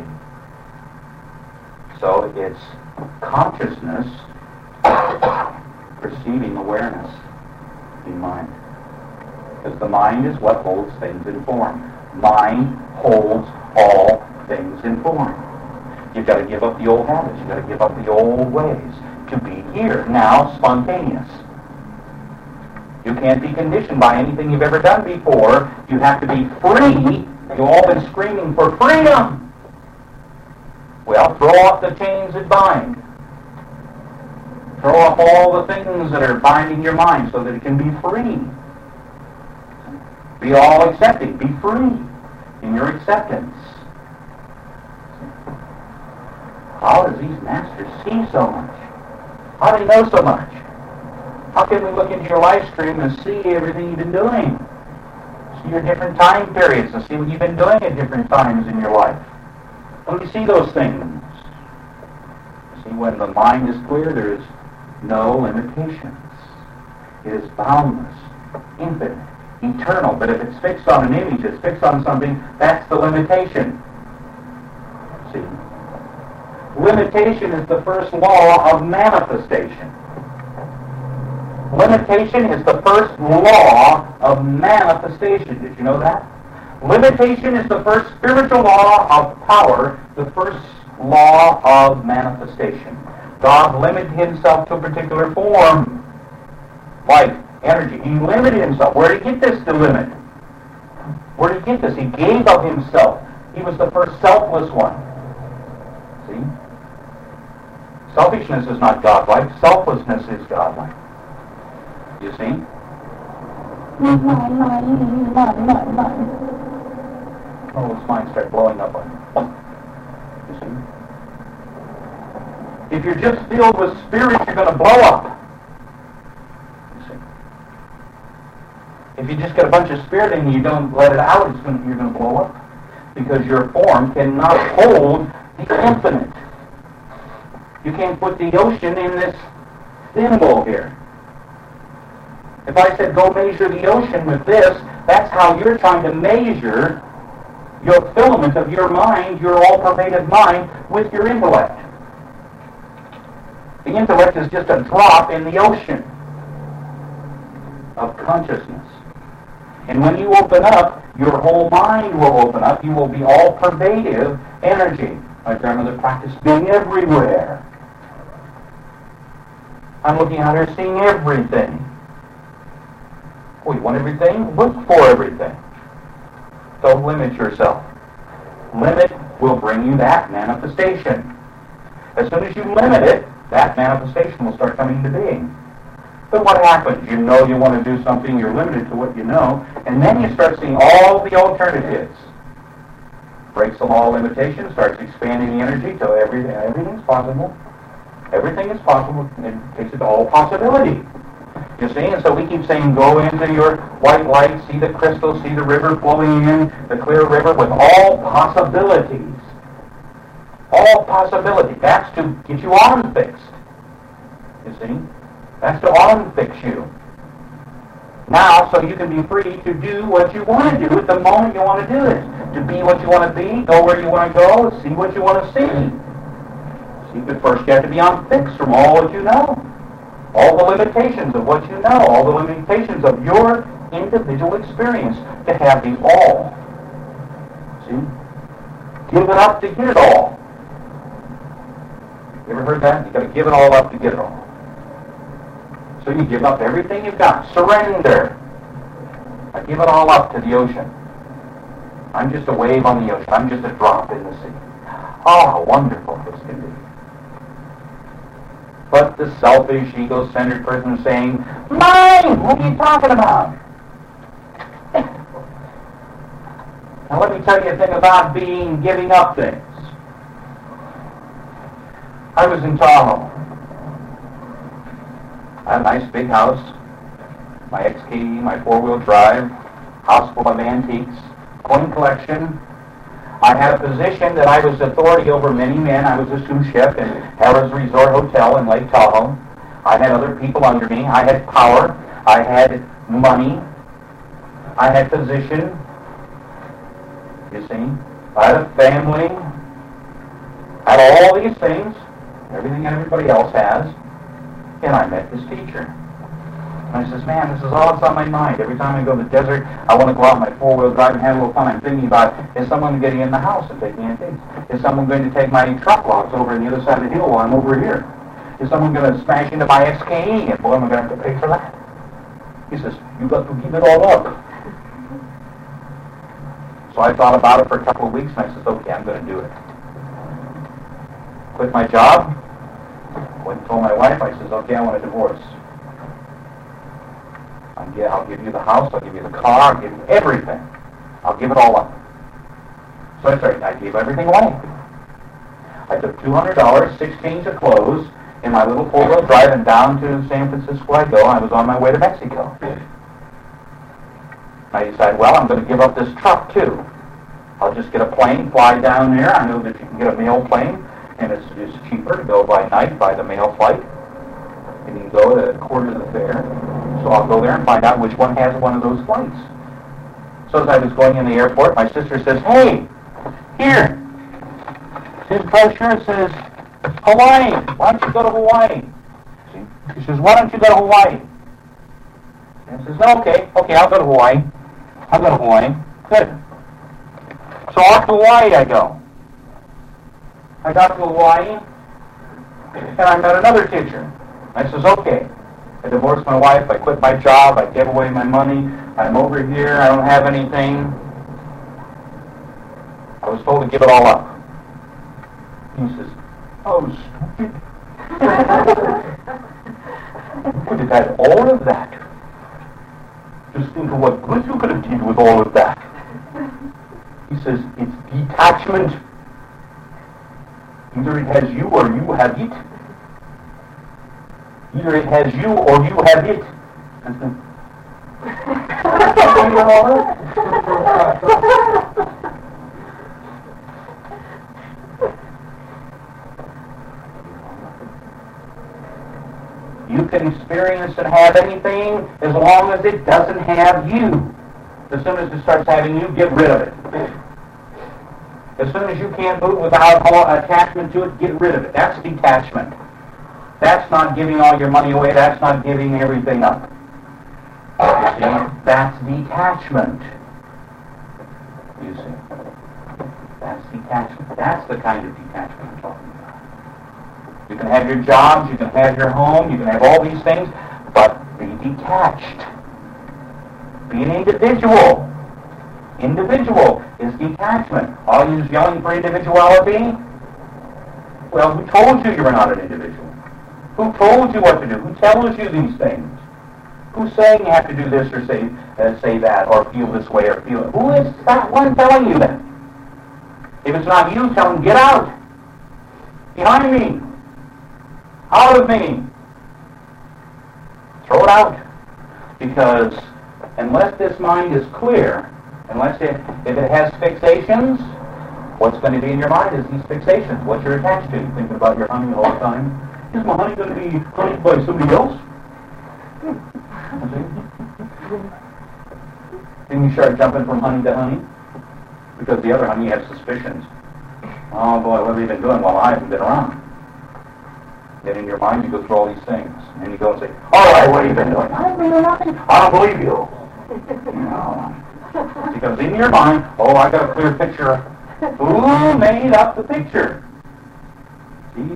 So it's consciousness perceiving awareness in mind. Because the mind is what holds things in form. Mind holds all things in form. You've got to give up the old habits. You've got to give up the old ways to be here, now, spontaneous. You can't be conditioned by anything you've ever done before. You have to be free. You've all been screaming for freedom. Well, throw off the chains that bind. Throw off all the things that are binding your mind so that it can be free. Be all accepting. Be free in your acceptance. How does these masters see so much? How do they know so much? How can we look into your life stream and see everything you've been doing? See your different time periods and see what you've been doing at different times in your life. When we see those things, see, when the mind is clear, there is no limitations. It is boundless, infinite, eternal. But if it's fixed on an image, it's fixed on something, that's the limitation. See? Limitation is the first law of manifestation. Limitation is the first law of manifestation. Did you know that? Limitation is the first spiritual law of power, the first law of manifestation. God limited himself to a particular form, light, energy. He limited himself. Where did he get this to limit? Where did he get this? He gave of himself. He was the first selfless one. See? Selfishness is not godlike. Selflessness is godlike. You see? Oh, this mind start blowing up on you. You see? If you're just filled with spirit, you're going to blow up. You see? If you just get a bunch of spirit and you don't let it out, it's going to, you're going to blow up. Because your form cannot hold the infinite. You can't put the ocean in this thimble here. If I said, go measure the ocean with this, that's how you're trying to measure your filament of your mind, your all-pervasive mind, with your intellect. The intellect is just a drop in the ocean of consciousness. And when you open up, your whole mind will open up. You will be all-pervasive energy. My grandmother practiced being everywhere. I'm looking at her seeing everything. Oh, you want everything? Look for everything. Don't limit yourself. Limit will bring you that manifestation. As soon as you limit it, that manifestation will start coming into being. But what happens? You know you want to do something, you're limited to what you know, and then you start seeing all the alternatives. Breaks the law of limitation, starts expanding the energy till everything, everything's possible. Everything is possible, and takes it to all possibility. You see, and so we keep saying, go into your white light, see the crystal, see the river flowing in, the clear river with all possibilities. All possibility. That's to get you on-fixed. You see? That's to on-fix you. Now, so you can be free to do what you want to do at the moment you want to do it. To be what you want to be, go where you want to go, see what you want to see. See, but first you have to be on-fixed from all that you know. All the limitations of what you know, all the limitations of your individual experience, to have the all. See? Give it up to get it all. You ever heard that? You've got to give it all up to get it all. So you give up everything you've got. Surrender. I give it all up to the ocean. I'm just a wave on the ocean. I'm just a drop in the sea. Oh, how wonderful this can be. But the selfish, ego-centered person is saying, mine! What are you talking about? Now let me tell you a thing about being, giving up things. I was in Tahoe. I had a nice big house, my X K E, my four-wheel drive, house full of antiques, coin collection. I had a position that I was authority over many men. I was a sous chef in Harrah's Resort Hotel in Lake Tahoe. I had other people under me. I had power. I had money. I had position. You see? I had a family. I had all these things, everything everybody else has. And I met this teacher. And I says, man, this is all that's on my mind. Every time I go to the desert, I want to go out in my four-wheel drive and have a little fun. I'm thinking about, is someone getting in the house and taking antiques? Is someone going to take my truck logs over on the other side of the hill while I'm over here? Is someone going to smash into my X K E? And boy, am I going to have to pay for that. He says, you've got to give it all up. So I thought about it for a couple of weeks, and I said, okay, I'm going to do it. Quit my job. Went and told my wife, I says, okay, I want a divorce. I'll give you the house, I'll give you the car, I'll give you everything. I'll give it all up. So I started, I gave everything away. I took two hundred dollars, six change of clothes, in my little four-wheel drive, and down to San Francisco I go. I was on my way to Mexico. I decided, well, I'm going to give up this truck too. I'll just get a plane, fly down there. I know that you can get a mail plane, and it's just cheaper to go by night, by the mail flight. And you can go at a quarter of the fare. So I'll go there and find out which one has one of those flights. So as I was going in the airport, my sister says, hey, here, this brochure says Hawaii. Why don't you go to Hawaii? See? She says, why don't you go to Hawaii? And I says, okay, okay, I'll go to Hawaii. I'll go to Hawaii. Good. So off to Hawaii I go. I got to Hawaii, and I met another teacher. I says, okay. I divorced my wife, I quit my job, I gave away my money, I'm over here, I don't have anything. I was told to give it all up. He says, oh, stupid. You could have had all of that. Just think of what good you could have did with all of that. He says, it's detachment. Either it has you or you have it. Either it has you or you have it. You can experience and have anything as long as it doesn't have you. As soon as it starts having you, get rid of it. As soon as you can't move without attachment to it, get rid of it. That's detachment. That's not giving all your money away. That's not giving everything up. You see? That's detachment. You see? That's detachment. That's the kind of detachment I'm talking about. You can have your jobs, you can have your home, you can have all these things, but be detached. Be an individual. Individual is detachment. Are you yelling for individuality? Well, who told you you were not an individual? Who told you what to do? Who tells you these things? Who's saying you have to do this or say uh, say that or feel this way or feel it? Who is that one telling you that? If it's not you, tell them, get out. Behind me. Out of me. Throw it out. Because unless this mind is clear, unless it, if it has fixations, what's going to be in your mind is these fixations, what you're attached to. You're thinking about your honey all the time. Is my honey going to be honeyed by somebody else? Then you start jumping from honey to honey because the other honey has suspicions. Oh boy, what have you been doing while I haven't been around? Then in your mind you go through all these things. And you go and say, all right, what have you been doing? I haven't been doing nothing. I don't believe you. You know, because in your mind, oh, I got a clear picture. Who made up the picture? See?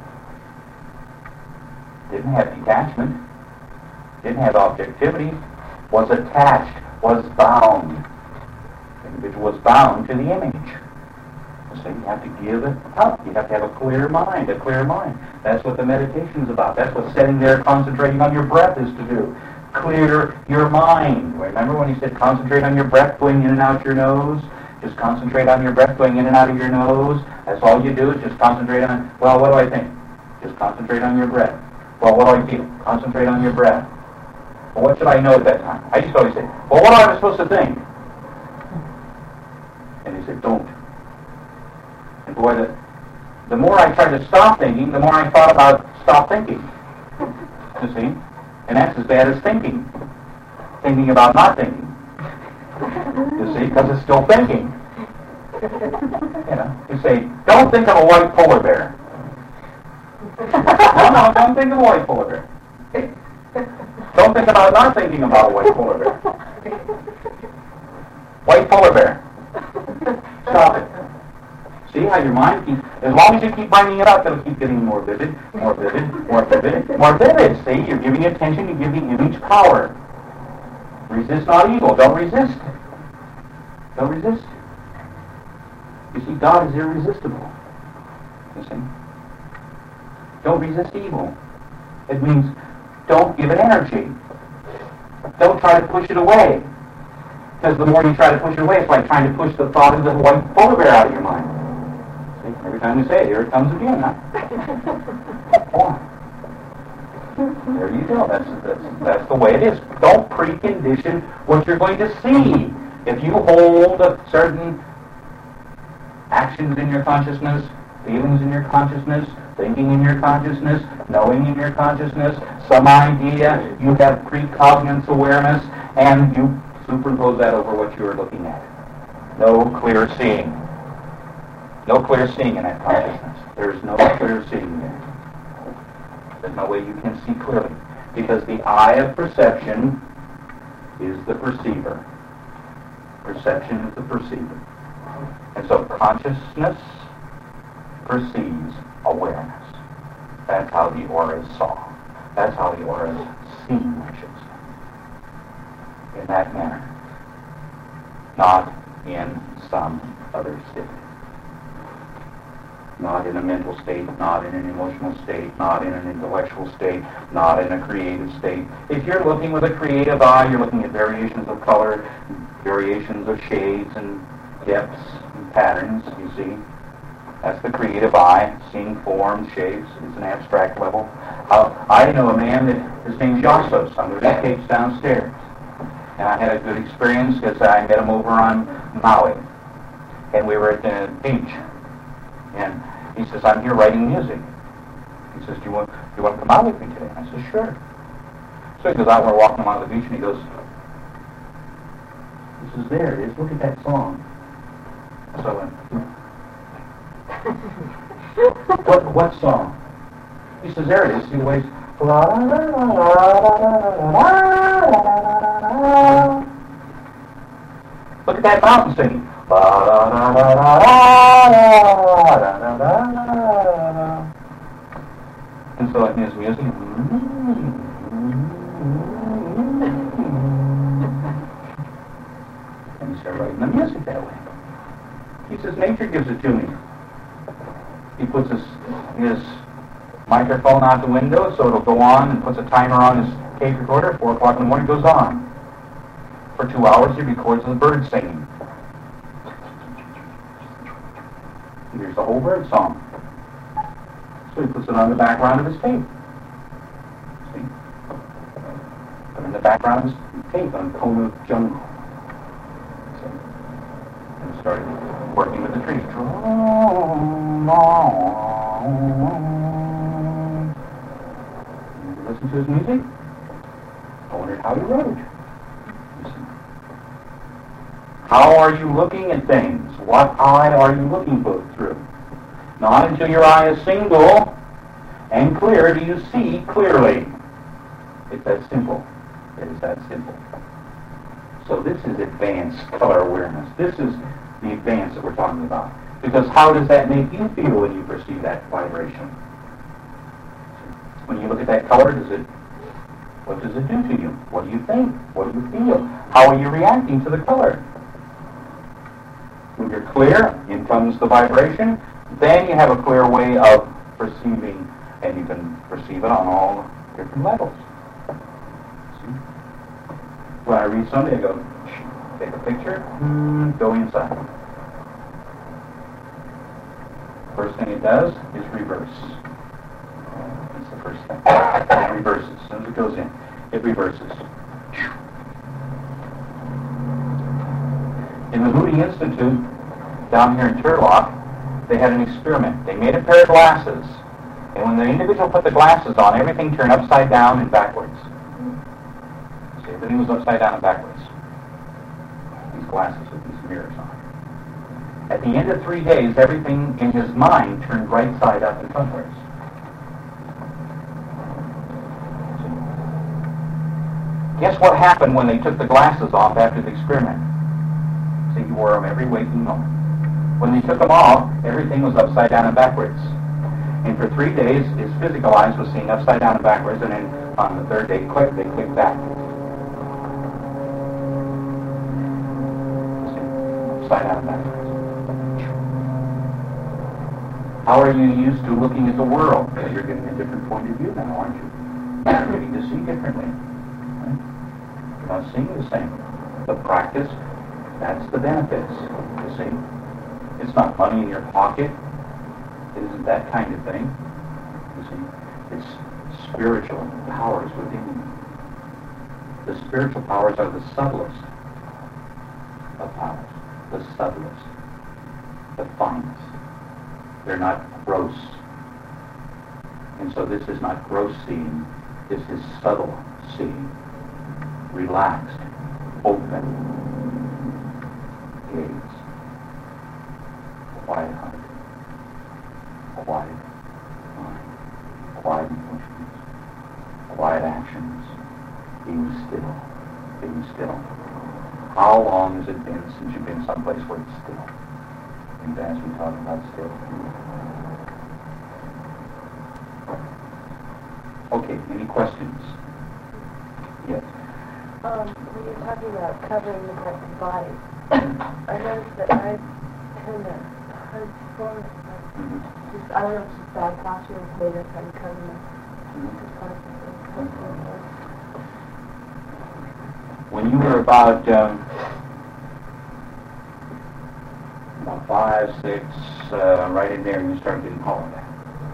Didn't have detachment. Didn't have objectivity. Was attached. Was bound. The individual was bound to the image. So you have to give it up. You have to have a clear mind, a clear mind. That's what the meditation is about. That's what sitting there concentrating on your breath is to do. Clear your mind. Remember when he said concentrate on your breath going in and out your nose? Just concentrate on your breath going in and out of your nose. That's all you do is just concentrate on, well, what do I think? Just concentrate on your breath. Well, what do I feel? Concentrate on your breath. Well, what should I know at that time? I used to always say, well, what am I supposed to think? And he said, don't. And boy, the, the more I tried to stop thinking, the more I thought about stop thinking. You see? And that's as bad as thinking. Thinking about not thinking. You see? Because it's still thinking. You know? You say, don't think of a white polar bear. No, no, don't think of a white polar bear. Don't think about not thinking about a white polar bear. White polar bear. Stop it. See how your mind keeps, as long as you keep bringing it up, it'll keep getting more vivid, more vivid, more vivid, more vivid. See, you're giving attention, you give the image power. Resist not evil. Don't resist. Don't resist. You see, God is irresistible. You see? Don't resist evil. It means don't give it energy. Don't try to push it away. Because the more you try to push it away, it's like trying to push the thought of the white polar bear out of your mind. See, every time you say it, here it comes again. Huh? There you go. That's, that's, that's the way it is. Don't precondition what you're going to see. If you hold certain actions in your consciousness, feelings in your consciousness, thinking in your consciousness, knowing in your consciousness, some idea, you have precognizance awareness, and you superimpose that over what you are looking at. No clear seeing. No clear seeing in that consciousness. There's no clear seeing there. There's no way you can see clearly. Because the eye of perception is the perceiver. Perception is the perceiver. And so consciousness perceives awareness. That's how the aura is saw. That's how the aura is seen, I should say. In that manner. Not in some other state. Not in a mental state, not in an emotional state, not in an intellectual state, not in a creative state. If you're looking with a creative eye, you're looking at variations of color, variations of shades and depths and patterns, you see. That's the creative eye, seeing forms, shapes. It's an abstract level. Uh, I know a man that his name's Yassos. I'm with his tapes downstairs. And I had a good experience because I met him over on Maui. And we were at the beach. And he says, I'm here writing music. He says, do you want, do you want to come out with me today? I said, sure. So he goes out, we're walking along the beach, and he goes, he says, there it is, look at that song. So I went, what, what song? He says, there it is. See the waves. Look at that mountain singing. And so in his music, and he started writing the music that way. He says, nature gives it to me. He puts his, his microphone out the window so it'll go on, and puts a timer on his tape recorder. Four o'clock in the morning, goes on. For two hours, he records the birds singing. And here's the whole bird song. So he puts it on the background of his tape. See? Put it in the background of his tape on Kona Jungle. See? And started working with the trees. Listen to his music. I wondered how he wrote. Listen. How are you looking at things? What eye are you looking through? Not until your eye is single and clear do you see clearly. It's that simple. It is that simple. So this is advanced color awareness. This is the advance that we're talking about. Because how does that make you feel when you perceive that vibration? When you look at that color, does it, what does it do to you? What do you think? What do you feel? How are you reacting to the color? When you're clear, in comes the vibration, then you have a clear way of perceiving, and you can perceive it on all different levels. See? When I read something, I go, take a picture, mm, go inside. First thing it does is reverse. That's the first thing. It reverses. As soon as it goes in, it reverses. In the Moody Institute, down here in Turlock, they had an experiment. They made a pair of glasses, and when the individual put the glasses on, everything turned upside down and backwards. See, everything was upside down and backwards. These glasses with these mirrors on. At the end of three days, everything in his mind turned right side up and frontwards. Guess what happened when they took the glasses off after the experiment? See, he wore them every waking moment. When they took them off, everything was upside down and backwards. And for three days, his physical eyes was seeing upside down and backwards, and then on the third day, click, they clicked back. See, upside down and backwards. How are you used to looking at the world? Well, you're getting a different point of view now, aren't you? You're beginning to see differently. Right? You're not seeing the same. The practice, that's the benefits, you see. It's not money in your pocket. It isn't that kind of thing. You see, it's spiritual powers within you. The spiritual powers are the subtlest of powers. The subtlest. The finest. They're not gross. And so this is not gross seeing. This is subtle seeing. Relaxed. Open. Gaze. Quiet heart. Quiet mind. Quiet emotions. Quiet actions. Being still. Being still. How long has it been since you've been someplace where it's still? And as we talk about still. Okay, any questions? Yes. Um, when you're talking about covering the person's body, I noticed that I tend to hurt forward. Mm-hmm. Just, I don't know if it's just bad posture or maybe I'm trying to cover my When you were about, um, about five, six, uh, right in there, you start getting hollow back.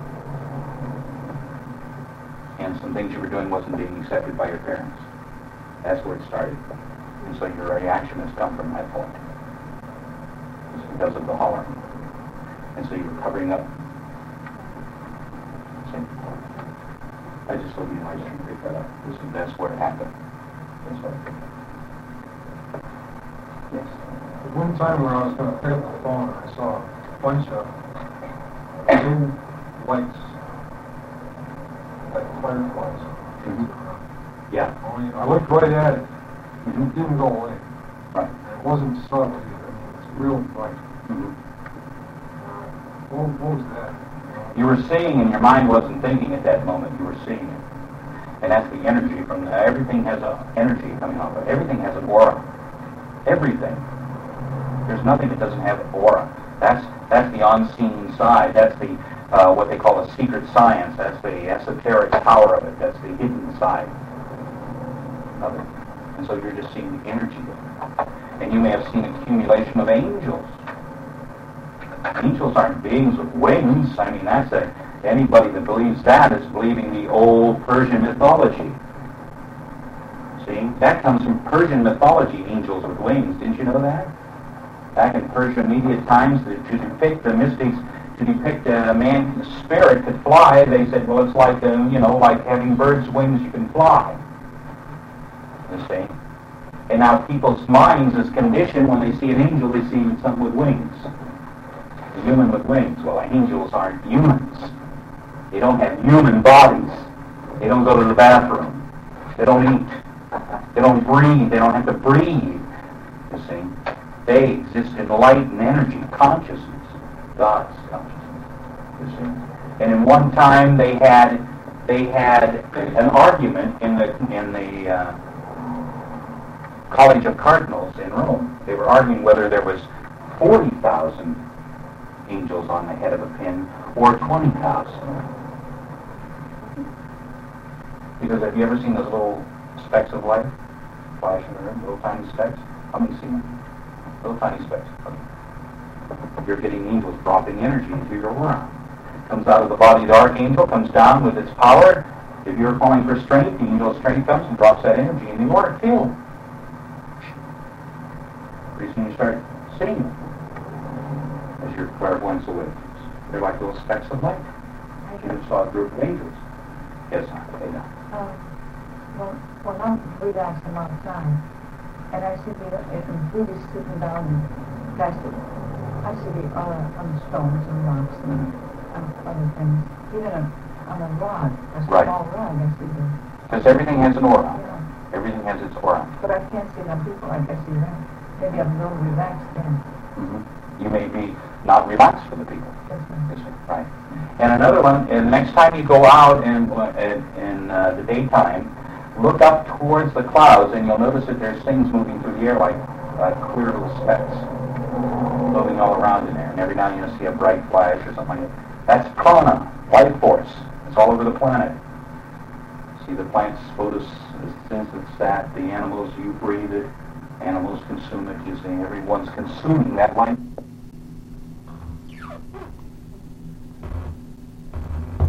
And some things you were doing wasn't being accepted by your parents. That's where it started. And so your reaction has come from that point. It's because of the hollering. And so you were covering up. See? I just hope you know I didn't pick that up. This is, that's where it happened. That's what it happened. Yes. At one time when I was going to pick up the phone, I saw a bunch of blue lights, like fireflies. Mm-hmm. Yeah. Only I looked right at it, Mm-hmm. it didn't go away. Right. And it wasn't subtle either. It's real bright. Mm-hmm. What, what was that? You were seeing, and your mind wasn't thinking at that moment. You were seeing it. And that's the energy from the, everything has a energy coming off of it. Everything has an aura. Everything. There's nothing that doesn't have an aura. That's that's the unseen side. That's the uh, what they call a secret science. That's the esoteric power of it. That's the hidden side of it. And so you're just seeing the energy of it. And you may have seen accumulation of angels. Angels aren't beings with wings. I mean, that's a, anybody that believes that is believing the old Persian mythology. See, that comes from Persian mythology, angels with wings. Didn't you know that? Back in Persian media times, to depict the mystics, to depict a man's spirit could fly, they said, well, it's like, uh, you know, like having birds' wings, you can fly. You see? And now people's minds is conditioned when they see an angel, they see something with wings. A human with wings. Well, angels aren't humans. They don't have human bodies. They don't go to the bathroom. They don't eat. They don't breathe. They don't have to breathe. You see? They exist in light and energy, consciousness, God's consciousness. You see? And in one time they had they had an argument in the in the uh, College of Cardinals in Rome. They were arguing whether there was forty thousand angels on the head of a pin or twenty thousand. Because have you ever seen those little specks of light flash in the room, little tiny specks? How many see them? Little tiny specks. You're getting angels dropping energy into your aura. Comes out of the body of the archangel, comes down with its power. If you're calling for strength, the angel's strength comes and drops that energy in the aura field. Pretty soon you start seeing them as your clairvoyance awakens. They're like little specks of light. You saw a group of angels. Yes, they know. Um, well, when I'm relaxed a lot of time, and I see the, if I'm really sitting down and that's it, I see the aura on the stones and rocks and on other things. Even on, on a rod, a Right. small rod, I see the... Because everything has an aura. Yeah. Everything has its aura. But I can't see them people like I see them. Maybe I'm a little relaxed then. Mm-hmm. You may be not relaxed for the people. That's right. You see, right. And another one, and the next time you go out in, in, in uh, the daytime, look up towards the clouds and you'll notice that there's things moving through the air like uh, clear little specks floating all around in there. And every now and then you'll see a bright flash or something like that. That's prana, life force. It's all over the planet. See the plants, photosynthesis, that, the animals, you breathe it, animals consume it, you see, everyone's consuming that life.